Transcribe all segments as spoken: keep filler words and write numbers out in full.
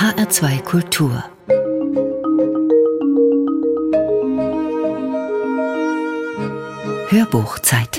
H R zwei Kultur. Hörbuchzeit.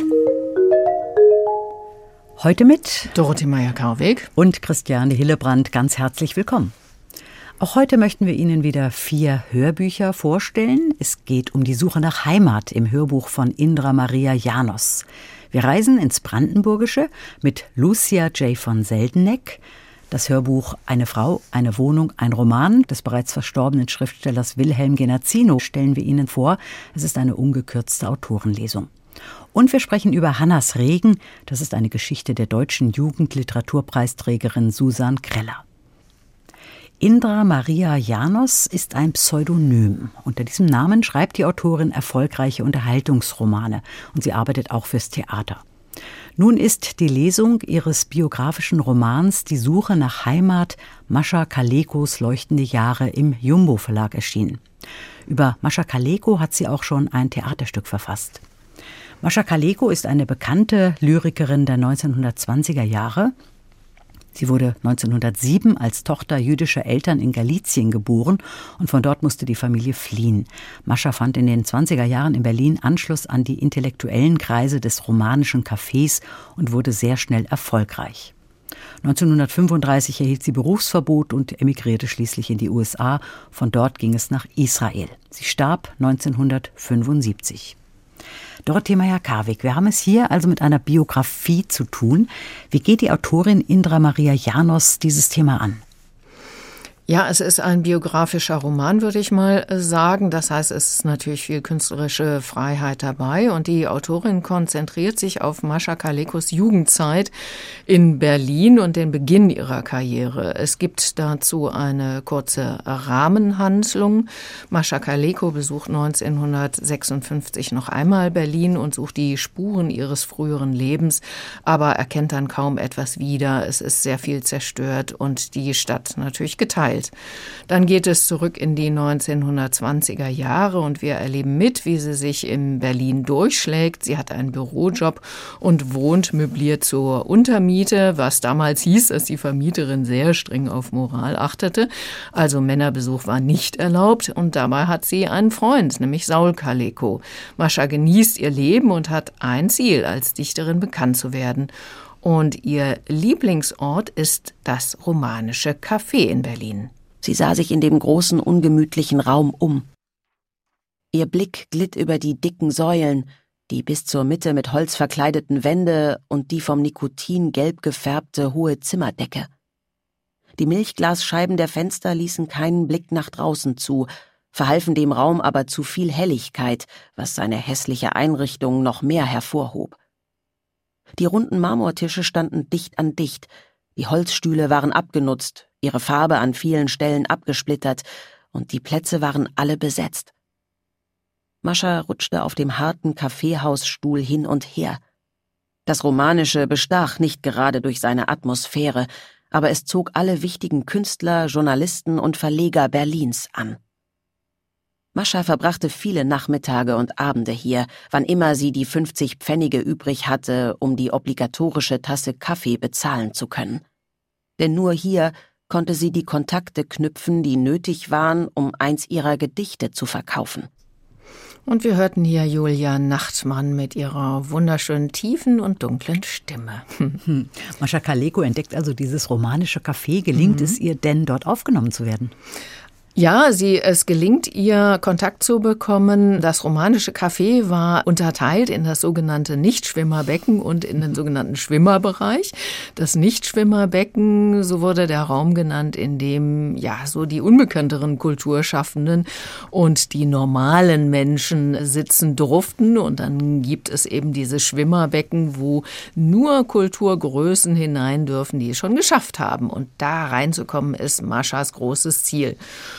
Heute mit Dorothee Meyer-Karweg und Christiane Hillebrand. Ganz herzlich willkommen. Auch heute möchten wir Ihnen wieder vier Hörbücher vorstellen. Es geht um die Suche nach Heimat im Hörbuch von Indra Maria János. Wir reisen ins Brandenburgische mit Lucia J. von Seldeneck. Das Hörbuch Eine Frau, eine Wohnung, ein Roman des bereits verstorbenen Schriftstellers Wilhelm Genazzino stellen wir Ihnen vor. Es ist eine ungekürzte Autorenlesung. Und wir sprechen über Hannas Regen. Das ist eine Geschichte der deutschen Jugendliteraturpreisträgerin Susan Kreller. Indra Maria János ist ein Pseudonym. Unter diesem Namen schreibt die Autorin erfolgreiche Unterhaltungsromane und sie arbeitet auch fürs Theater. Nun ist die Lesung ihres biografischen Romans Die Suche nach Heimat, Mascha Kalekos leuchtende Jahre im Jumbo Verlag erschienen. Über Mascha Kaleko hat sie auch schon ein Theaterstück verfasst. Mascha Kaleko ist eine bekannte Lyrikerin der neunzehnhundertzwanziger Jahre. Sie wurde neunzehnhundertsieben als Tochter jüdischer Eltern in Galizien geboren und von dort musste die Familie fliehen. Mascha fand in den zwanziger Jahren in Berlin Anschluss an die intellektuellen Kreise des romanischen Cafés und wurde sehr schnell erfolgreich. neunzehnhundertfünfunddreißig erhielt sie Berufsverbot und emigrierte schließlich in die U S A. Von dort ging es nach Israel. Sie starb neunzehnhundertfünfundsiebzig. Dorothee Meyer-Karweg, wir haben es hier also mit einer Biografie zu tun. Wie geht die Autorin Indra Maria János dieses Thema an? Ja, es ist ein biografischer Roman, würde ich mal sagen. Das heißt, es ist natürlich viel künstlerische Freiheit dabei. Und die Autorin konzentriert sich auf Mascha Kalekos Jugendzeit in Berlin und den Beginn ihrer Karriere. Es gibt dazu eine kurze Rahmenhandlung. Mascha Kaleko besucht neunzehnhundertsechsundfünfzig noch einmal Berlin und sucht die Spuren ihres früheren Lebens, aber erkennt dann kaum etwas wieder. Es ist sehr viel zerstört und die Stadt natürlich geteilt. Dann geht es zurück in die neunzehnhundertzwanziger Jahre und wir erleben mit, wie sie sich in Berlin durchschlägt. Sie hat einen Bürojob und wohnt möbliert zur Untermiete, was damals hieß, dass die Vermieterin sehr streng auf Moral achtete. Also Männerbesuch war nicht erlaubt und dabei hat sie einen Freund, nämlich Saul Kaleko. Mascha genießt ihr Leben und hat ein Ziel, als Dichterin bekannt zu werden. Und ihr Lieblingsort ist das romanische Café in Berlin. Sie sah sich in dem großen, ungemütlichen Raum um. Ihr Blick glitt über die dicken Säulen, die bis zur Mitte mit Holz verkleideten Wände und die vom Nikotin gelb gefärbte hohe Zimmerdecke. Die Milchglasscheiben der Fenster ließen keinen Blick nach draußen zu, verhalfen dem Raum aber zu viel Helligkeit, was seine hässliche Einrichtung noch mehr hervorhob. Die runden Marmortische standen dicht an dicht, die Holzstühle waren abgenutzt, ihre Farbe an vielen Stellen abgesplittert und die Plätze waren alle besetzt. Mascha rutschte auf dem harten Kaffeehausstuhl hin und her. Das Romanische bestach nicht gerade durch seine Atmosphäre, aber es zog alle wichtigen Künstler, Journalisten und Verleger Berlins an. Mascha verbrachte viele Nachmittage und Abende hier, wann immer sie die fünfzig Pfennige übrig hatte, um die obligatorische Tasse Kaffee bezahlen zu können. Denn nur hier konnte sie die Kontakte knüpfen, die nötig waren, um eins ihrer Gedichte zu verkaufen. Und wir hörten hier Julia Nachtmann mit ihrer wunderschönen tiefen und dunklen Stimme. Hm. Mascha Kaleko entdeckt also dieses romanische Café. Gelingt mhm. es ihr denn, dort aufgenommen zu werden? Ja, sie, es gelingt ihr, Kontakt zu bekommen. Das romanische Café war unterteilt in das sogenannte Nichtschwimmerbecken und in den sogenannten Schwimmerbereich. Das Nichtschwimmerbecken, so wurde der Raum genannt, in dem ja so die unbekannteren Kulturschaffenden und die normalen Menschen sitzen durften. Und dann gibt es eben dieses Schwimmerbecken, wo nur Kulturgrößen hinein dürfen, die es schon geschafft haben. Und da reinzukommen ist Maschas großes Ziel.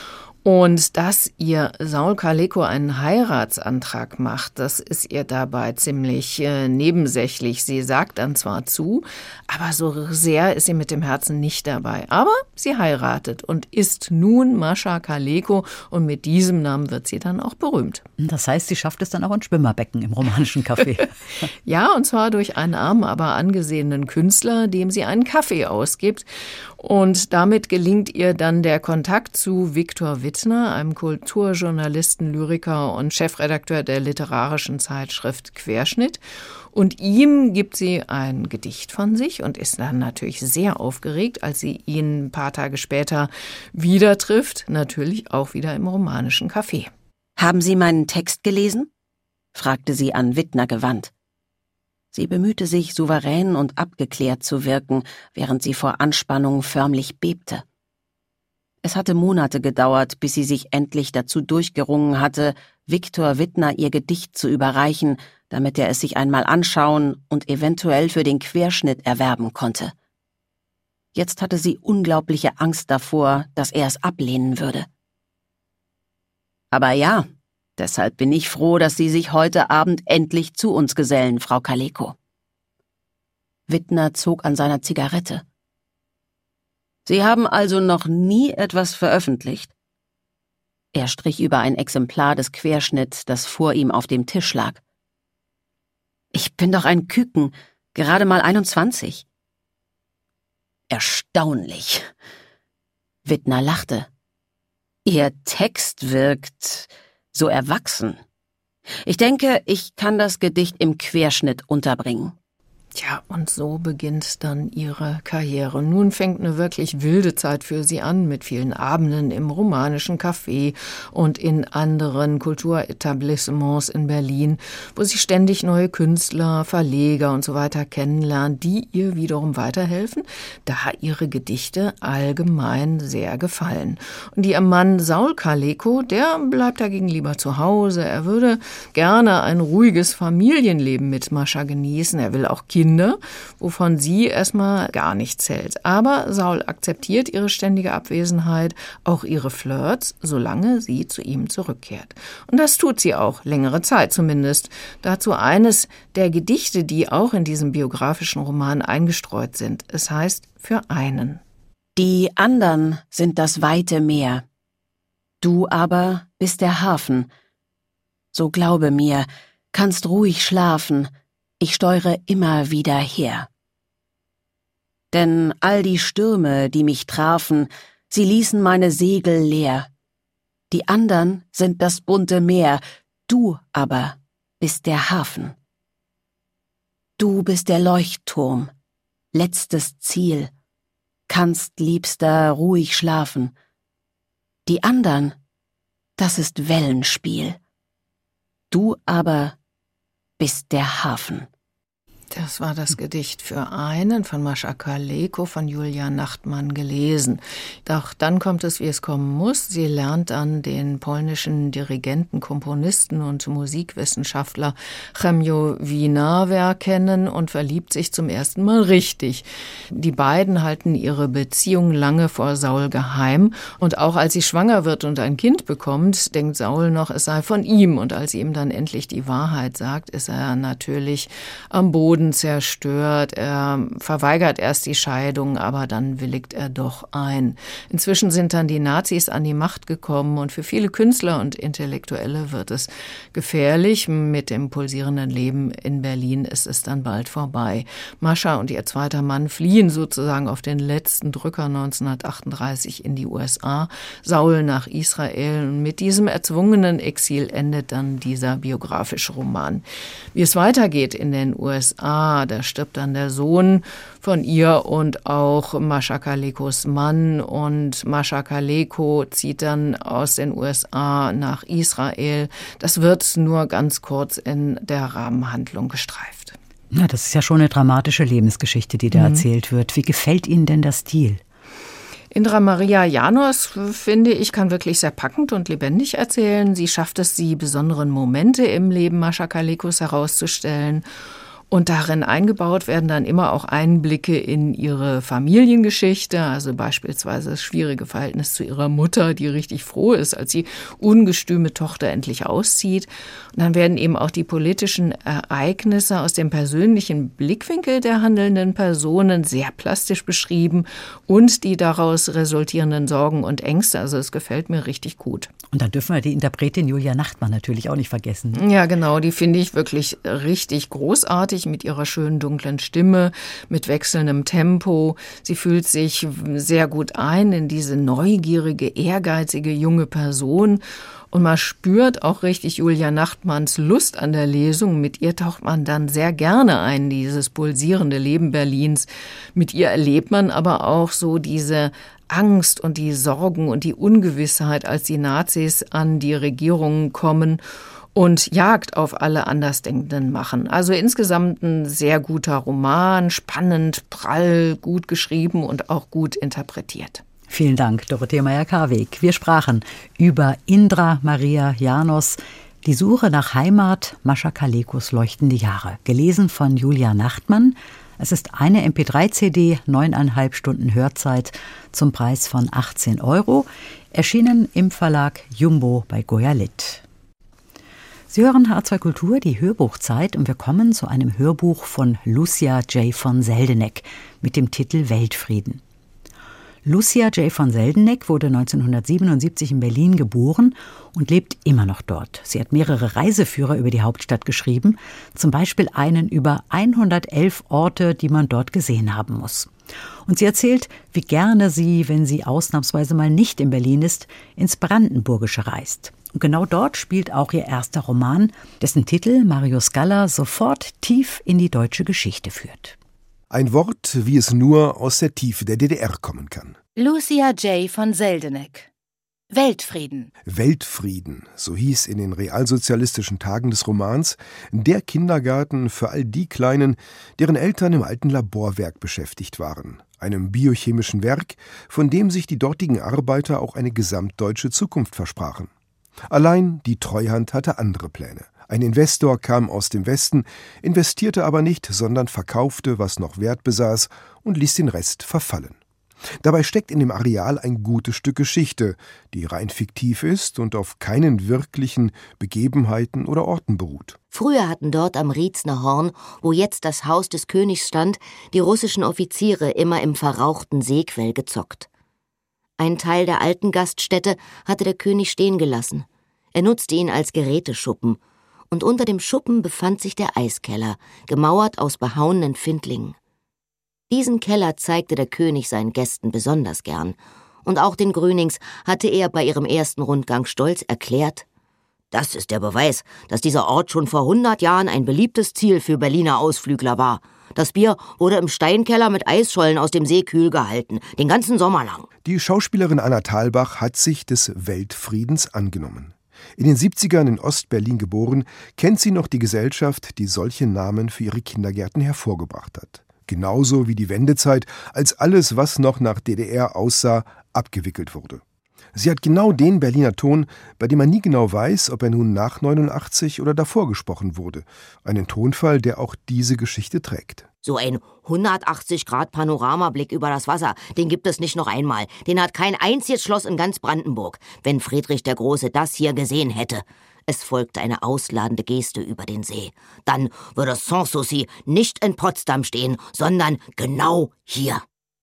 Und dass ihr Saul Kaleko einen Heiratsantrag macht, das ist ihr dabei ziemlich äh, nebensächlich. Sie sagt dann zwar zu, aber so sehr ist sie mit dem Herzen nicht dabei. Aber sie heiratet und ist nun Mascha Kaleko und mit diesem Namen wird sie dann auch berühmt. Das heißt, sie schafft es dann auch in Schwimmerbecken im romanischen Café. Ja, und zwar durch einen armen, aber angesehenen Künstler, dem sie einen Kaffee ausgibt. Und damit gelingt ihr dann der Kontakt zu Viktor Wittner, einem Kulturjournalisten, Lyriker und Chefredakteur der literarischen Zeitschrift Querschnitt. Und ihm gibt sie ein Gedicht von sich und ist dann natürlich sehr aufgeregt, als sie ihn ein paar Tage später wieder trifft, natürlich auch wieder im romanischen Café. »Haben Sie meinen Text gelesen?« fragte sie an Wittner gewandt. Sie bemühte sich, souverän und abgeklärt zu wirken, während sie vor Anspannung förmlich bebte. Es hatte Monate gedauert, bis sie sich endlich dazu durchgerungen hatte, Viktor Wittner ihr Gedicht zu überreichen, damit er es sich einmal anschauen und eventuell für den Querschnitt erwerben konnte. Jetzt hatte sie unglaubliche Angst davor, dass er es ablehnen würde. Aber ja, deshalb bin ich froh, dass Sie sich heute Abend endlich zu uns gesellen, Frau Kaleko. Wittner zog an seiner Zigarette. Sie haben also noch nie etwas veröffentlicht? Er strich über ein Exemplar des Querschnitts, das vor ihm auf dem Tisch lag. Ich bin doch ein Küken, gerade mal einundzwanzig. Erstaunlich. Wittner lachte. Ihr Text wirkt so erwachsen. Ich denke, ich kann das Gedicht im Querschnitt unterbringen. Tja, und so beginnt dann ihre Karriere. Nun fängt eine wirklich wilde Zeit für sie an, mit vielen Abenden im romanischen Café und in anderen Kulturetablissements in Berlin, wo sie ständig neue Künstler, Verleger und so weiter kennenlernt, die ihr wiederum weiterhelfen, da ihre Gedichte allgemein sehr gefallen. Und ihr Mann Saul Kaleko, der bleibt dagegen lieber zu Hause. Er würde gerne ein ruhiges Familienleben mit Mascha genießen. Er will auch Kinder, wovon sie erstmal gar nichts hält. Aber Saul akzeptiert ihre ständige Abwesenheit, auch ihre Flirts, solange sie zu ihm zurückkehrt. Und das tut sie auch, längere Zeit zumindest. Dazu eines der Gedichte, die auch in diesem biografischen Roman eingestreut sind. Es heißt »Für einen«. Die andern sind das weite Meer. Du aber bist der Hafen. So glaube mir, kannst ruhig schlafen, ich steuere immer wieder her. Denn all die Stürme, die mich trafen, sie ließen meine Segel leer. Die andern sind das bunte Meer, du aber bist der Hafen. Du bist der Leuchtturm, letztes Ziel, kannst, Liebster, ruhig schlafen. Die andern, das ist Wellenspiel. Du aber bist der Hafen. Das war das Gedicht für einen von Mascha Kaleko von Julia Nachtmann gelesen. Doch dann kommt es, wie es kommen muss. Sie lernt dann den polnischen Dirigenten, Komponisten und Musikwissenschaftler Chemio Winawer kennen und verliebt sich zum ersten Mal richtig. Die beiden halten ihre Beziehung lange vor Saul geheim. Und auch als sie schwanger wird und ein Kind bekommt, denkt Saul noch, es sei von ihm. Und als sie ihm dann endlich die Wahrheit sagt, ist er natürlich am Boden zerstört. Er verweigert erst die Scheidung, aber dann willigt er doch ein. Inzwischen sind dann die Nazis an die Macht gekommen und für viele Künstler und Intellektuelle wird es gefährlich. Mit dem pulsierenden Leben in Berlin ist es dann bald vorbei. Mascha und ihr zweiter Mann fliehen sozusagen auf den letzten Drücker neunzehnhundertachtunddreißig in die U S A, Saul nach Israel. Und mit diesem erzwungenen Exil endet dann dieser biografische Roman. Wie es weitergeht in den U S A, da stirbt dann der Sohn von ihr und auch Mascha Kalekos Mann. Und Mascha Kaleko zieht dann aus den U S A nach Israel. Das wird nur ganz kurz in der Rahmenhandlung gestreift. Ja, das ist ja schon eine dramatische Lebensgeschichte, die da mhm. erzählt wird. Wie gefällt Ihnen denn der Stil? Indra Maria János, finde ich, kann wirklich sehr packend und lebendig erzählen. Sie schafft es, die besonderen Momente im Leben Mascha Kalekos herauszustellen. Und darin eingebaut werden dann immer auch Einblicke in ihre Familiengeschichte, also beispielsweise das schwierige Verhältnis zu ihrer Mutter, die richtig froh ist, als die ungestüme Tochter endlich auszieht. Und dann werden eben auch die politischen Ereignisse aus dem persönlichen Blickwinkel der handelnden Personen sehr plastisch beschrieben und die daraus resultierenden Sorgen und Ängste. Also es gefällt mir richtig gut. Und dann dürfen wir die Interpretin Julia Nachtmann natürlich auch nicht vergessen. Ja, genau, die finde ich wirklich richtig großartig mit ihrer schönen dunklen Stimme, mit wechselndem Tempo. Sie fühlt sich sehr gut ein in diese neugierige, ehrgeizige junge Person. Und man spürt auch richtig Julia Nachtmanns Lust an der Lesung. Mit ihr taucht man dann sehr gerne ein, dieses pulsierende Leben Berlins. Mit ihr erlebt man aber auch so diese Angst und die Sorgen und die Ungewissheit, als die Nazis an die Regierung kommen und Jagd auf alle Andersdenkenden machen. Also insgesamt ein sehr guter Roman, spannend, prall, gut geschrieben und auch gut interpretiert. Vielen Dank, Dorothea Meyer-Karweg. Wir sprachen über Indra Maria János, Die Suche nach Heimat, Mascha Kalekos Leuchtende Jahre, gelesen von Julia Nachtmann. Es ist eine M P drei C D, neuneinhalb Stunden Hörzeit zum Preis von achtzehn Euro, erschienen im Verlag Jumbo bei Goya-Litt. Sie hören H zwei Kultur, die Hörbuchzeit, und wir kommen zu einem Hörbuch von Lucia J. von Seldeneck mit dem Titel Weltfrieden. Lucia J. von Seldeneck wurde neunzehnhundertsiebenundsiebzig in Berlin geboren und lebt immer noch dort. Sie hat mehrere Reiseführer über die Hauptstadt geschrieben, zum Beispiel einen über hundertelf Orte, die man dort gesehen haben muss. Und sie erzählt, wie gerne sie, wenn sie ausnahmsweise mal nicht in Berlin ist, ins Brandenburgische reist. Und genau dort spielt auch ihr erster Roman, dessen Titel Mario Scala sofort tief in die deutsche Geschichte führt. Ein Wort, wie es nur aus der Tiefe der D D R kommen kann. Lucia J. von Seldeneck. Weltfrieden. Weltfrieden, so hieß in den realsozialistischen Tagen des Romans der Kindergarten für all die Kleinen, deren Eltern im alten Laborwerk beschäftigt waren. Einem biochemischen Werk, von dem sich die dortigen Arbeiter auch eine gesamtdeutsche Zukunft versprachen. Allein die Treuhand hatte andere Pläne. Ein Investor kam aus dem Westen, investierte aber nicht, sondern verkaufte, was noch Wert besaß, und ließ den Rest verfallen. Dabei steckt in dem Areal ein gutes Stück Geschichte, die rein fiktiv ist und auf keinen wirklichen Begebenheiten oder Orten beruht. Früher hatten dort am Rietzner Horn, wo jetzt das Haus des Königs stand, die russischen Offiziere immer im verrauchten Seequell gezockt. Ein Teil der alten Gaststätte hatte der König stehen gelassen. Er nutzte ihn als Geräteschuppen. Und unter dem Schuppen befand sich der Eiskeller, gemauert aus behauenen Findlingen. Diesen Keller zeigte der König seinen Gästen besonders gern. Und auch den Grünings hatte er bei ihrem ersten Rundgang stolz erklärt: Das ist der Beweis, dass dieser Ort schon vor hundert Jahren ein beliebtes Ziel für Berliner Ausflügler war. Das Bier wurde im Steinkeller mit Eisschollen aus dem See kühl gehalten, den ganzen Sommer lang. Die Schauspielerin Anna Thalbach hat sich des Weltfriedens angenommen. In den siebzigern in Ostberlin geboren, kennt sie noch die Gesellschaft, die solche Namen für ihre Kindergärten hervorgebracht hat. Genauso wie die Wendezeit, als alles, was noch nach D D R aussah, abgewickelt wurde. Sie hat genau den Berliner Ton, bei dem man nie genau weiß, ob er nun nach neunundachtzig oder davor gesprochen wurde. Einen Tonfall, der auch diese Geschichte trägt. So ein hundertachtzig Grad Panoramablick über das Wasser, den gibt es nicht noch einmal. Den hat kein einziges Schloss in ganz Brandenburg. Wenn Friedrich der Große das hier gesehen hätte. Es folgte eine ausladende Geste über den See. Dann würde Sanssouci nicht in Potsdam stehen, sondern genau hier.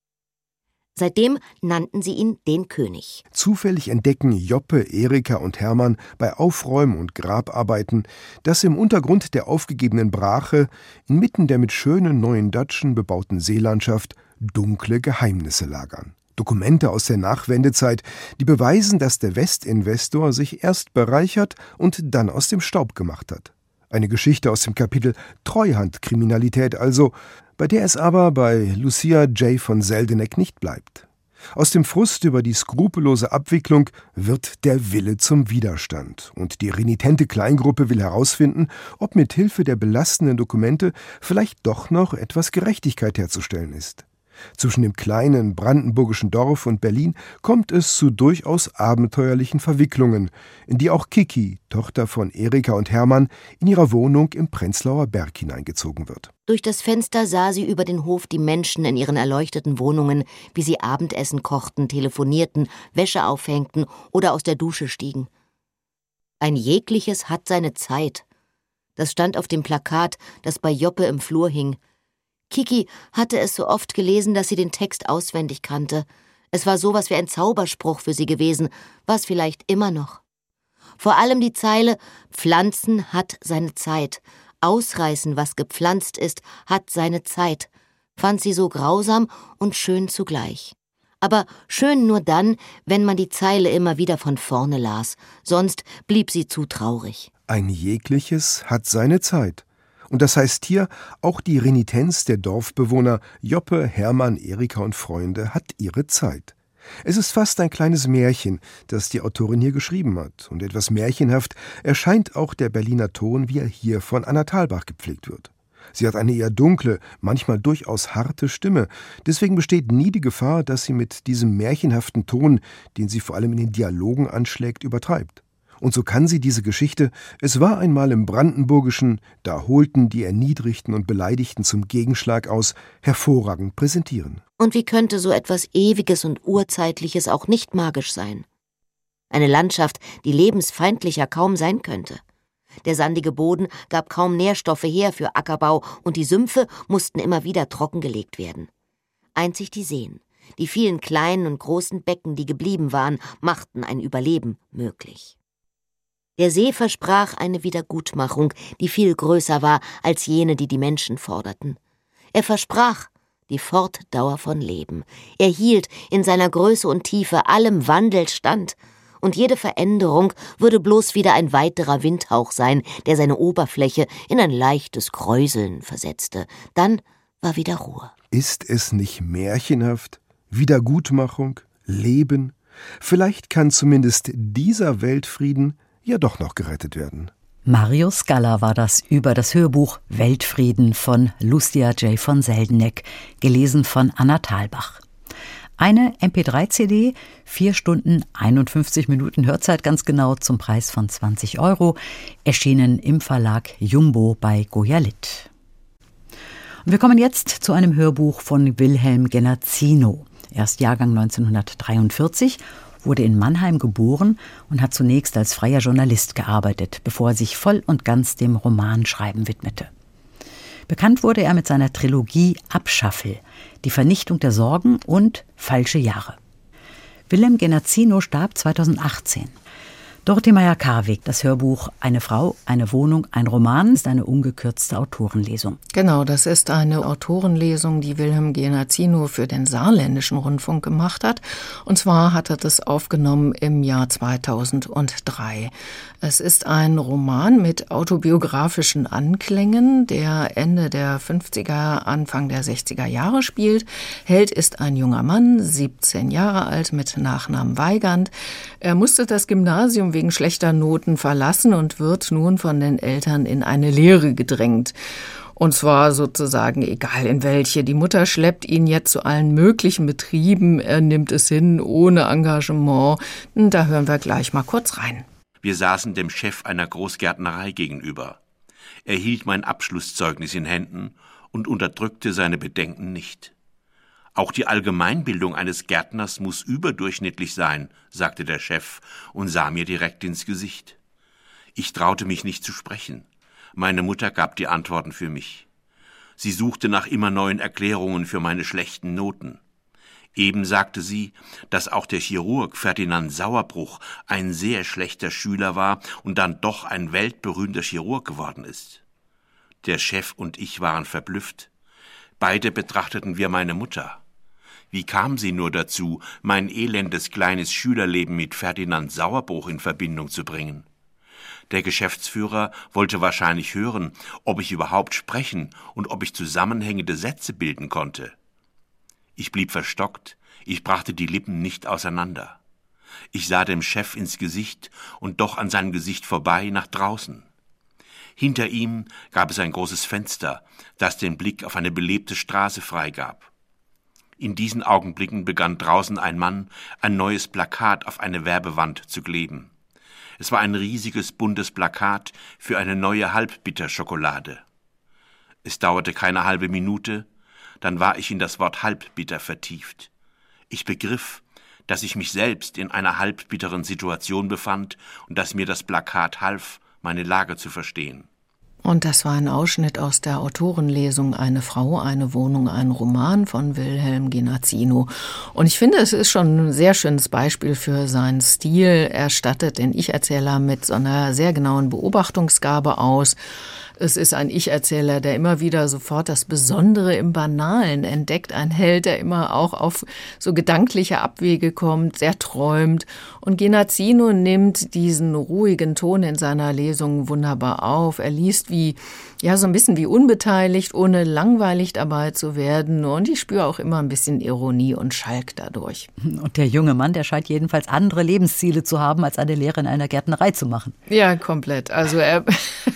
Seitdem nannten sie ihn den König. Zufällig entdecken Joppe, Erika und Hermann bei Aufräumen und Grabarbeiten, dass im Untergrund der aufgegebenen Brache, inmitten der mit schönen neuen Datschen bebauten Seelandschaft, dunkle Geheimnisse lagern. Dokumente aus der Nachwendezeit, die beweisen, dass der Westinvestor sich erst bereichert und dann aus dem Staub gemacht hat. Eine Geschichte aus dem Kapitel Treuhandkriminalität also, bei der es aber bei Lucia J. von Seldeneck nicht bleibt. Aus dem Frust über die skrupellose Abwicklung wird der Wille zum Widerstand. Und die renitente Kleingruppe will herausfinden, ob mit Hilfe der belastenden Dokumente vielleicht doch noch etwas Gerechtigkeit herzustellen ist. Zwischen dem kleinen brandenburgischen Dorf und Berlin kommt es zu durchaus abenteuerlichen Verwicklungen, in die auch Kiki, Tochter von Erika und Hermann, in ihrer Wohnung im Prenzlauer Berg hineingezogen wird. Durch das Fenster sah sie über den Hof die Menschen in ihren erleuchteten Wohnungen, wie sie Abendessen kochten, telefonierten, Wäsche aufhängten oder aus der Dusche stiegen. Ein jegliches hat seine Zeit. Das stand auf dem Plakat, das bei Joppe im Flur hing. Kiki hatte es so oft gelesen, dass sie den Text auswendig kannte. Es war sowas wie ein Zauberspruch für sie gewesen, was vielleicht immer noch. Vor allem die Zeile »Pflanzen hat seine Zeit«, »Ausreißen, was gepflanzt ist, hat seine Zeit«, fand sie so grausam und schön zugleich. Aber schön nur dann, wenn man die Zeile immer wieder von vorne las, sonst blieb sie zu traurig. Ein jegliches hat seine Zeit. Und das heißt hier, auch die Renitenz der Dorfbewohner Joppe, Hermann, Erika und Freunde hat ihre Zeit. Es ist fast ein kleines Märchen, das die Autorin hier geschrieben hat. Und etwas märchenhaft erscheint auch der Berliner Ton, wie er hier von Anna Thalbach gepflegt wird. Sie hat eine eher dunkle, manchmal durchaus harte Stimme. Deswegen besteht nie die Gefahr, dass sie mit diesem märchenhaften Ton, den sie vor allem in den Dialogen anschlägt, übertreibt. Und so kann sie diese Geschichte, es war einmal im Brandenburgischen, da holten die Erniedrigten und Beleidigten zum Gegenschlag aus, hervorragend präsentieren. Und wie könnte so etwas Ewiges und Urzeitliches auch nicht magisch sein? Eine Landschaft, die lebensfeindlicher kaum sein könnte. Der sandige Boden gab kaum Nährstoffe her für Ackerbau und die Sümpfe mussten immer wieder trockengelegt werden. Einzig die Seen, die vielen kleinen und großen Becken, die geblieben waren, machten ein Überleben möglich. Der See versprach eine Wiedergutmachung, die viel größer war als jene, die die Menschen forderten. Er versprach die Fortdauer von Leben. Er hielt in seiner Größe und Tiefe allem Wandel stand, und jede Veränderung würde bloß wieder ein weiterer Windhauch sein, der seine Oberfläche in ein leichtes Kräuseln versetzte. Dann war wieder Ruhe. Ist es nicht märchenhaft? Wiedergutmachung? Leben? Vielleicht kann zumindest dieser Weltfrieden ja doch noch gerettet werden. Mario Scala war das über das Hörbuch Weltfrieden von Lucia J. von Seldeneck, gelesen von Anna Thalbach. Eine M P drei C D, vier Stunden, einundfünfzig Minuten Hörzeit ganz genau zum Preis von zwanzig Euro, erschienen im Verlag Jumbo bei Goya-Litt. Und wir kommen jetzt zu einem Hörbuch von Wilhelm Genazzino. Er ist Jahrgang neunzehnhundertdreiundvierzig, wurde in Mannheim geboren und hat zunächst als freier Journalist gearbeitet, bevor er sich voll und ganz dem Romanschreiben widmete. Bekannt wurde er mit seiner Trilogie Abschaffel, die Vernichtung der Sorgen und Falsche Jahre. Wilhelm Genazzino starb zweitausendachtzehn. Dorothee Meyer-Karwig, das Hörbuch Eine Frau, eine Wohnung, ein Roman ist eine ungekürzte Autorenlesung. Genau, das ist eine Autorenlesung, die Wilhelm Genazzino für den Saarländischen Rundfunk gemacht hat. Und zwar hat er das aufgenommen im Jahr zweitausenddrei. Es ist ein Roman mit autobiografischen Anklängen, der Ende der fünfziger, Anfang der sechziger Jahre spielt. Held ist ein junger Mann, siebzehn Jahre alt, mit Nachnamen Weigand. Er musste das Gymnasium wegen schlechter Noten verlassen und wird nun von den Eltern in eine Lehre gedrängt. Und zwar sozusagen egal in welche. Die Mutter schleppt ihn jetzt zu allen möglichen Betrieben. Er nimmt es hin, ohne Engagement. Da hören wir gleich mal kurz rein. Wir saßen dem Chef einer Großgärtnerei gegenüber. Er hielt mein Abschlusszeugnis in Händen und unterdrückte seine Bedenken nicht. Auch die Allgemeinbildung eines Gärtners muss überdurchschnittlich sein, sagte der Chef und sah mir direkt ins Gesicht. Ich traute mich nicht zu sprechen. Meine Mutter gab die Antworten für mich. Sie suchte nach immer neuen Erklärungen für meine schlechten Noten. Eben sagte sie, dass auch der Chirurg Ferdinand Sauerbruch ein sehr schlechter Schüler war und dann doch ein weltberühmter Chirurg geworden ist. Der Chef und ich waren verblüfft. Beide betrachteten wir meine Mutter. Wie kam sie nur dazu, mein elendes kleines Schülerleben mit Ferdinand Sauerbruch in Verbindung zu bringen? Der Geschäftsführer wollte wahrscheinlich hören, ob ich überhaupt sprechen und ob ich zusammenhängende Sätze bilden konnte. Ich blieb verstockt, ich brachte die Lippen nicht auseinander. Ich sah dem Chef ins Gesicht und doch an seinem Gesicht vorbei nach draußen. Hinter ihm gab es ein großes Fenster, das den Blick auf eine belebte Straße freigab. In diesen Augenblicken begann draußen ein Mann, ein neues Plakat auf eine Werbewand zu kleben. Es war ein riesiges, buntes Plakat für eine neue Halbbitterschokolade. Es dauerte keine halbe Minute, dann war ich in das Wort Halbbitter vertieft. Ich begriff, dass ich mich selbst in einer halbbitteren Situation befand und dass mir das Plakat half, meine Lage zu verstehen. Und das war ein Ausschnitt aus der Autorenlesung »Eine Frau, eine Wohnung, ein Roman« von Wilhelm Genazzino. Und ich finde, es ist schon ein sehr schönes Beispiel für seinen Stil. Er stattet den Ich-Erzähler mit so einer sehr genauen Beobachtungsgabe aus. Es ist ein Ich-Erzähler, der immer wieder sofort das Besondere im Banalen entdeckt. Ein Held, der immer auch auf so gedankliche Abwege kommt, sehr träumt. Und Genazzino nimmt diesen ruhigen Ton in seiner Lesung wunderbar auf. Er liest wie, ja, so ein bisschen wie unbeteiligt, ohne langweilig dabei zu werden. Und ich spüre auch immer ein bisschen Ironie und Schalk dadurch. Und der junge Mann, der scheint jedenfalls andere Lebensziele zu haben, als eine Lehre in einer Gärtnerei zu machen. Ja, komplett. Also er...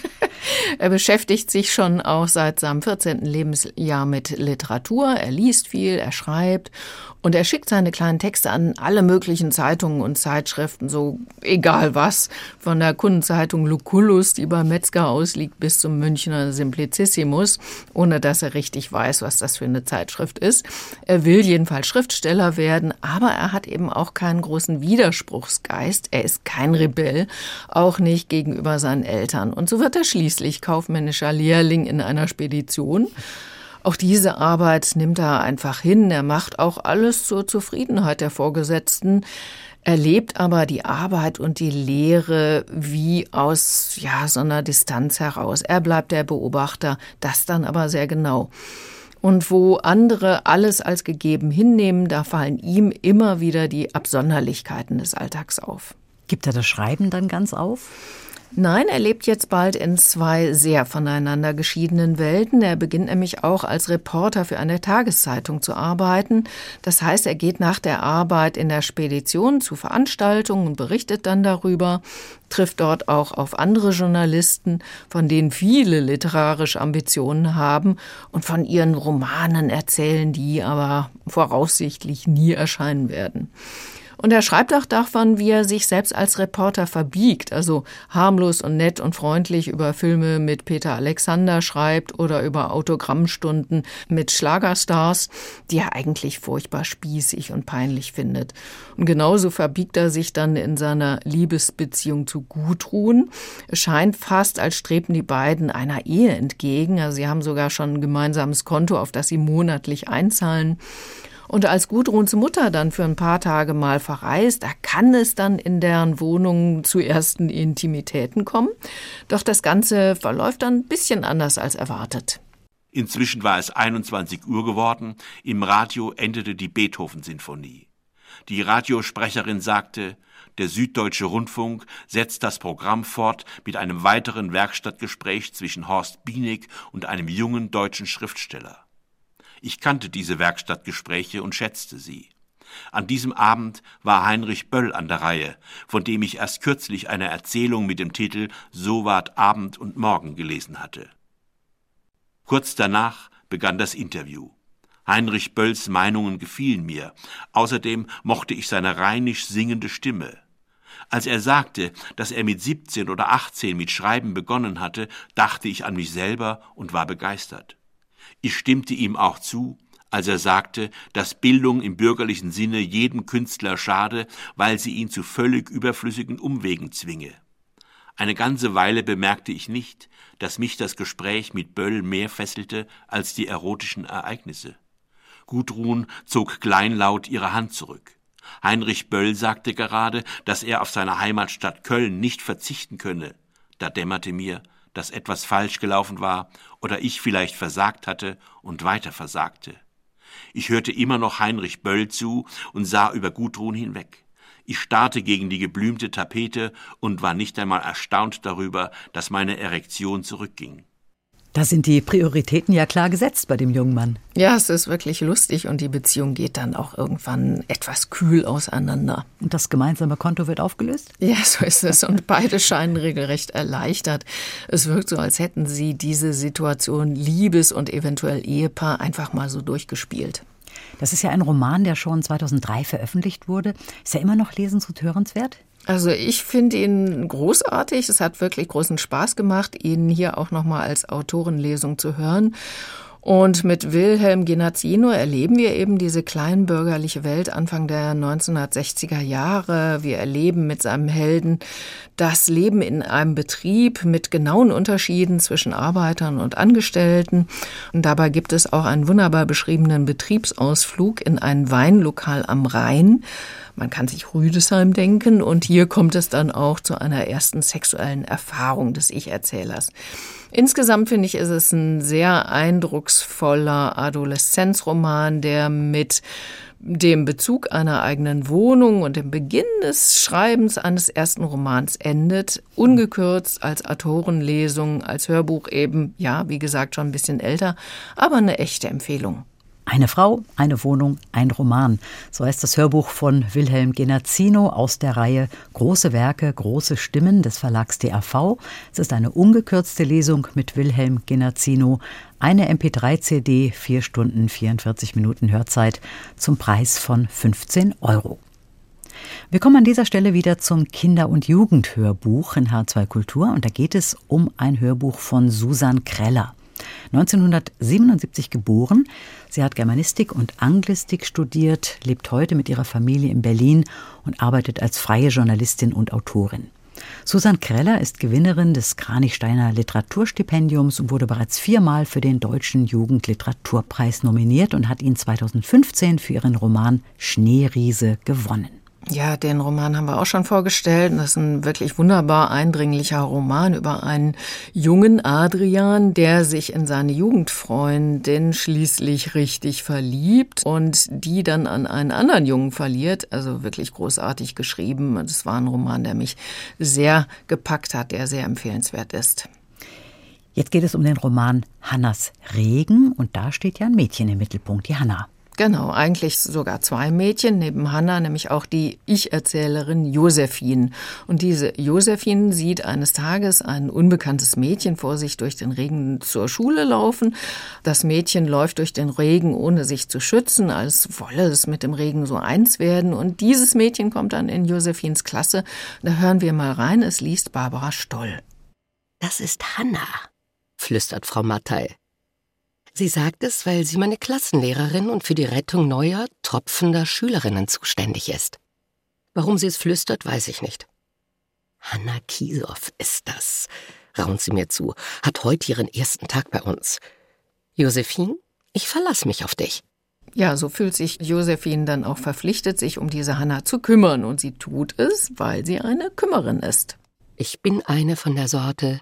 Er beschäftigt sich schon auch seit seinem vierzehnten Lebensjahr mit Literatur. Er liest viel, er schreibt und er schickt seine kleinen Texte an alle möglichen Zeitungen und Zeitschriften, so egal was. Von der Kundenzeitung Lucullus, die beim Metzger ausliegt, bis zum Münchner Simplicissimus, ohne dass er richtig weiß, was das für eine Zeitschrift ist. Er will jedenfalls Schriftsteller werden, aber er hat eben auch keinen großen Widerspruchsgeist. Er ist kein Rebell, auch nicht gegenüber seinen Eltern. Und so wird er schließlich kaufmännischer Lehrling in einer Spedition. Auch diese Arbeit nimmt er einfach hin. Er macht auch alles zur Zufriedenheit der Vorgesetzten. Er lebt aber die Arbeit und die Lehre wie aus ja, so einer Distanz heraus. Er bleibt der Beobachter, das dann aber sehr genau. Und wo andere alles als gegeben hinnehmen, da fallen ihm immer wieder die Absonderlichkeiten des Alltags auf. Gibt er das Schreiben dann ganz auf? Nein, er lebt jetzt bald in zwei sehr voneinander geschiedenen Welten. Er beginnt nämlich auch als Reporter für eine Tageszeitung zu arbeiten. Das heißt, er geht nach der Arbeit in der Spedition zu Veranstaltungen und berichtet dann darüber, trifft dort auch auf andere Journalisten, von denen viele literarische Ambitionen haben und von ihren Romanen erzählen, die aber voraussichtlich nie erscheinen werden. Und er schreibt auch davon, wie er sich selbst als Reporter verbiegt, also harmlos und nett und freundlich über Filme mit Peter Alexander schreibt oder über Autogrammstunden mit Schlagerstars, die er eigentlich furchtbar spießig und peinlich findet. Und genauso verbiegt er sich dann in seiner Liebesbeziehung zu Gudrun. Es scheint fast, als strebten die beiden einer Ehe entgegen. Also sie haben sogar schon ein gemeinsames Konto, auf das sie monatlich einzahlen. Und als Gudruns Mutter dann für ein paar Tage mal verreist, da kann es dann in deren Wohnung zu ersten Intimitäten kommen. Doch das Ganze verläuft dann ein bisschen anders als erwartet. Inzwischen war es einundzwanzig Uhr geworden. Im Radio endete die Beethoven-Sinfonie. Die Radiosprecherin sagte, der Süddeutsche Rundfunk setzt das Programm fort mit einem weiteren Werkstattgespräch zwischen Horst Bienig und einem jungen deutschen Schriftsteller. Ich kannte diese Werkstattgespräche und schätzte sie. An diesem Abend war Heinrich Böll an der Reihe, von dem ich erst kürzlich eine Erzählung mit dem Titel »So ward Abend und Morgen« gelesen hatte. Kurz danach begann das Interview. Heinrich Bölls Meinungen gefielen mir. Außerdem mochte ich seine rheinisch singende Stimme. Als er sagte, dass er mit siebzehn oder achtzehn mit Schreiben begonnen hatte, dachte ich an mich selber und war begeistert. Ich stimmte ihm auch zu, als er sagte, dass Bildung im bürgerlichen Sinne jedem Künstler schade, weil sie ihn zu völlig überflüssigen Umwegen zwinge. Eine ganze Weile bemerkte ich nicht, dass mich das Gespräch mit Böll mehr fesselte als die erotischen Ereignisse. Gudrun zog kleinlaut ihre Hand zurück. Heinrich Böll sagte gerade, dass er auf seine Heimatstadt Köln nicht verzichten könne. Da dämmerte mir, dass etwas falsch gelaufen war oder ich vielleicht versagt hatte und weiter versagte. Ich hörte immer noch Heinrich Böll zu und sah über Gudrun hinweg. Ich starrte gegen die geblümte Tapete und war nicht einmal erstaunt darüber, dass meine Erektion zurückging. Da sind die Prioritäten ja klar gesetzt bei dem jungen Mann. Ja, es ist wirklich lustig und die Beziehung geht dann auch irgendwann etwas kühl auseinander. Und das gemeinsame Konto wird aufgelöst? Ja, so ist es. Und beide scheinen regelrecht erleichtert. Es wirkt so, als hätten sie diese Situation Liebes- und eventuell Ehepaar einfach mal so durchgespielt. Das ist ja ein Roman, der schon zweitausenddrei veröffentlicht wurde. Ist er immer noch lesens- und hörenswert? Also ich finde ihn großartig. Es hat wirklich großen Spaß gemacht, ihn hier auch nochmal als Autorenlesung zu hören. Und mit Wilhelm Genazzino erleben wir eben diese kleinbürgerliche Welt Anfang der neunzehnhundertsechziger Jahre. Wir erleben mit seinem Helden das Leben in einem Betrieb mit genauen Unterschieden zwischen Arbeitern und Angestellten. Und dabei gibt es auch einen wunderbar beschriebenen Betriebsausflug in ein Weinlokal am Rhein. Man kann sich Rüdesheim denken, und hier kommt es dann auch zu einer ersten sexuellen Erfahrung des Ich-Erzählers. Insgesamt finde ich, ist es ein sehr eindrucksvoller Adoleszenzroman, der mit dem Bezug einer eigenen Wohnung und dem Beginn des Schreibens eines ersten Romans endet, ungekürzt als Autorenlesung, als Hörbuch eben, ja, wie gesagt, schon ein bisschen älter, aber eine echte Empfehlung. Eine Frau, eine Wohnung, ein Roman. So heißt das Hörbuch von Wilhelm Genazzino aus der Reihe Große Werke, große Stimmen des Verlags D A V. Es ist eine ungekürzte Lesung mit Wilhelm Genazzino. Eine M P drei C D, vier Stunden, vierundvierzig Minuten Hörzeit zum Preis von fünfzehn Euro. Wir kommen an dieser Stelle wieder zum Kinder- und Jugendhörbuch in H zwei Kultur. Und da geht es um ein Hörbuch von Susan Kreller. neunzehnhundertsiebenundsiebzig geboren. Sie hat Germanistik und Anglistik studiert, lebt heute mit ihrer Familie in Berlin und arbeitet als freie Journalistin und Autorin. Susan Kreller ist Gewinnerin des Kranichsteiner Literaturstipendiums und wurde bereits viermal für den Deutschen Jugendliteraturpreis nominiert und hat ihn zweitausendfünfzehn für ihren Roman Schneeriese gewonnen. Ja, den Roman haben wir auch schon vorgestellt. Das ist ein wirklich wunderbar eindringlicher Roman über einen jungen Adrian, der sich in seine Jugendfreundin schließlich richtig verliebt und die dann an einen anderen Jungen verliert. Also wirklich großartig geschrieben. Das war ein Roman, der mich sehr gepackt hat, der sehr empfehlenswert ist. Jetzt geht es um den Roman Hannas Regen und da steht ja ein Mädchen im Mittelpunkt, die Hanna. Genau, eigentlich sogar zwei Mädchen, neben Hanna nämlich auch die Ich-Erzählerin Josephine. Und diese Josephine sieht eines Tages ein unbekanntes Mädchen vor sich durch den Regen zur Schule laufen. Das Mädchen läuft durch den Regen, ohne sich zu schützen, als wolle es mit dem Regen so eins werden. Und dieses Mädchen kommt dann in Josephines Klasse. Da hören wir mal rein, es liest Barbara Stoll. Das ist Hanna, flüstert Frau Mattei. Sie sagt es, weil sie meine Klassenlehrerin und für die Rettung neuer, tropfender Schülerinnen zuständig ist. Warum sie es flüstert, weiß ich nicht. Hanna Kiesow ist das, raunt sie mir zu, hat heute ihren ersten Tag bei uns. Josephine, ich verlasse mich auf dich. Ja, so fühlt sich Josephine dann auch verpflichtet, sich um diese Hanna zu kümmern. Und sie tut es, weil sie eine Kümmerin ist. Ich bin eine von der Sorte,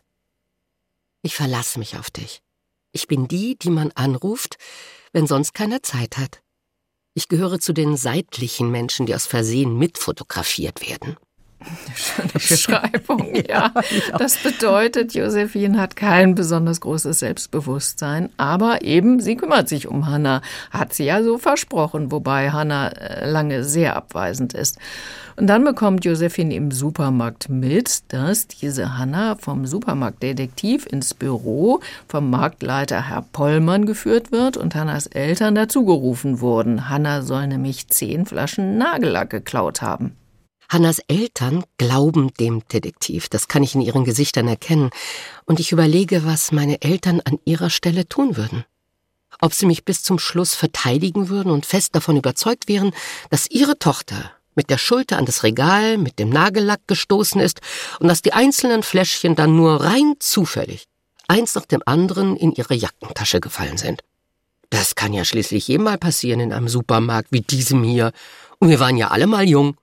ich verlasse mich auf dich. Ich bin die, die man anruft, wenn sonst keiner Zeit hat. Ich gehöre zu den seitlichen Menschen, die aus Versehen mitfotografiert werden. Schöne Beschreibung, ja. Das bedeutet, Josephine hat kein besonders großes Selbstbewusstsein, aber eben, sie kümmert sich um Hanna, hat sie ja so versprochen, wobei Hanna lange sehr abweisend ist. Und dann bekommt Josephine im Supermarkt mit, dass diese Hanna vom Supermarktdetektiv ins Büro vom Marktleiter Herr Pollmann geführt wird und Hannas Eltern dazugerufen wurden. Hanna soll nämlich zehn Flaschen Nagellack geklaut haben. Hannas Eltern glauben dem Detektiv, das kann ich in ihren Gesichtern erkennen. Und ich überlege, was meine Eltern an ihrer Stelle tun würden. Ob sie mich bis zum Schluss verteidigen würden und fest davon überzeugt wären, dass ihre Tochter mit der Schulter an das Regal mit dem Nagellack gestoßen ist und dass die einzelnen Fläschchen dann nur rein zufällig, eins nach dem anderen, in ihre Jackentasche gefallen sind. Das kann ja schließlich jedem mal passieren in einem Supermarkt wie diesem hier. Und wir waren ja alle mal jung.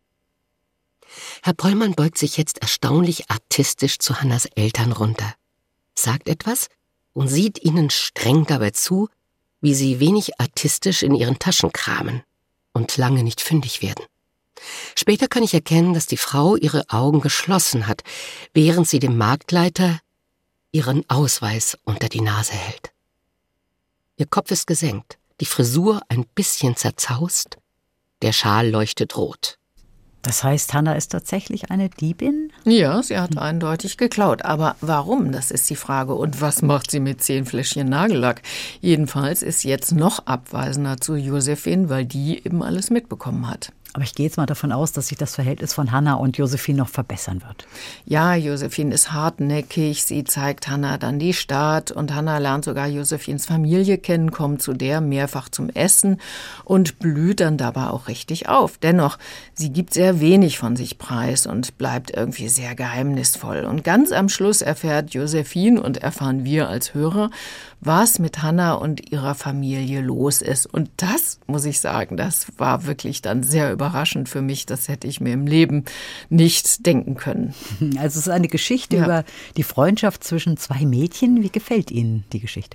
Herr Pollmann beugt sich jetzt erstaunlich artistisch zu Hannas Eltern runter, sagt etwas und sieht ihnen streng dabei zu, wie sie wenig artistisch in ihren Taschen kramen und lange nicht fündig werden. Später kann ich erkennen, dass die Frau ihre Augen geschlossen hat, während sie dem Marktleiter ihren Ausweis unter die Nase hält. Ihr Kopf ist gesenkt, die Frisur ein bisschen zerzaust, der Schal leuchtet rot. Das heißt, Hannah ist tatsächlich eine Diebin? Ja, sie hat eindeutig geklaut. Aber warum, das ist die Frage. Und was macht sie mit zehn Fläschchen Nagellack? Jedenfalls ist sie jetzt noch abweisender zu Josephine, weil die eben alles mitbekommen hat. Aber ich gehe jetzt mal davon aus, dass sich das Verhältnis von Hannah und Josephine noch verbessern wird. Ja, Josephine ist hartnäckig. Sie zeigt Hannah dann die Stadt. Und Hannah lernt sogar Josephines Familie kennen, kommt zu der mehrfach zum Essen und blüht dann dabei auch richtig auf. Dennoch, sie gibt sehr wenig von sich preis und bleibt irgendwie sehr geheimnisvoll. Und ganz am Schluss erfährt Josephine und erfahren wir als Hörer, was mit Hannah und ihrer Familie los ist. Und das, muss ich sagen, das war wirklich dann sehr überraschend für mich. Das hätte ich mir im Leben nicht denken können. Also es ist eine Geschichte ja. über die Freundschaft zwischen zwei Mädchen. Wie gefällt Ihnen die Geschichte?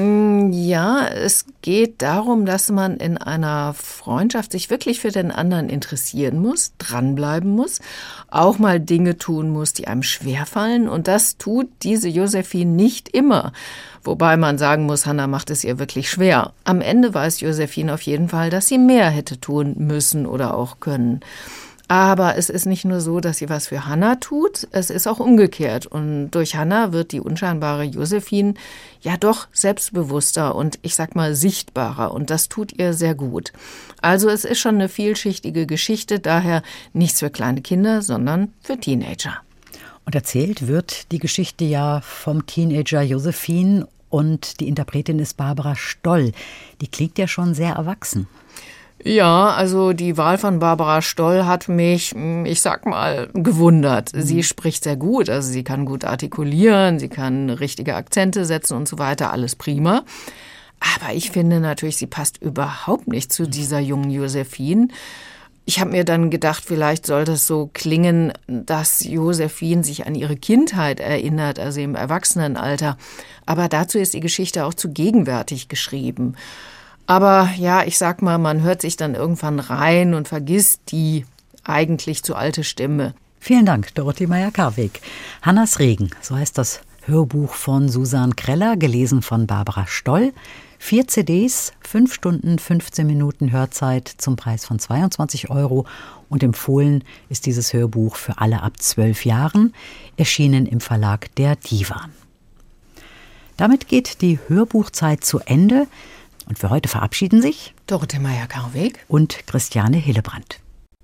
Ja, es geht darum, dass man in einer Freundschaft sich wirklich für den anderen interessieren muss, dranbleiben muss, auch mal Dinge tun muss, die einem schwerfallen. Und das tut diese Josephine nicht immer. Wobei man sagen muss, Hannah macht es ihr wirklich schwer. Am Ende weiß Josephine auf jeden Fall, dass sie mehr hätte tun müssen oder auch können. Aber es ist nicht nur so, dass sie was für Hannah tut, es ist auch umgekehrt. Und durch Hannah wird die unscheinbare Josephine ja doch selbstbewusster und ich sag mal sichtbarer. Und das tut ihr sehr gut. Also es ist schon eine vielschichtige Geschichte, daher nichts für kleine Kinder, sondern für Teenager. Und erzählt wird die Geschichte ja vom Teenager Josephine und die Interpretin ist Barbara Stoll. Die klingt ja schon sehr erwachsen. Ja, also die Wahl von Barbara Stoll hat mich, ich sag mal, gewundert. Sie spricht sehr gut, also sie kann gut artikulieren, sie kann richtige Akzente setzen und so weiter, alles prima. Aber ich finde natürlich, sie passt überhaupt nicht zu dieser jungen Josephine. Ich habe mir dann gedacht, vielleicht soll das so klingen, dass Josephine sich an ihre Kindheit erinnert, also im Erwachsenenalter. Aber dazu ist die Geschichte auch zu gegenwärtig geschrieben. Aber ja, ich sag mal, man hört sich dann irgendwann rein und vergisst die eigentlich zu alte Stimme. Vielen Dank, Dorothee Meyer-Karweg. Hannas Regen, so heißt das Hörbuch von Susan Kreller, gelesen von Barbara Stoll. Vier C Ds, fünf Stunden, fünfzehn Minuten Hörzeit zum Preis von zweiundzwanzig Euro. Und empfohlen ist dieses Hörbuch für alle ab zwölf Jahren, erschienen im Verlag der Divan. Damit geht die Hörbuchzeit zu Ende. Und für heute verabschieden sich Dorothee Meyer-Karweg und Christiane Hillebrand.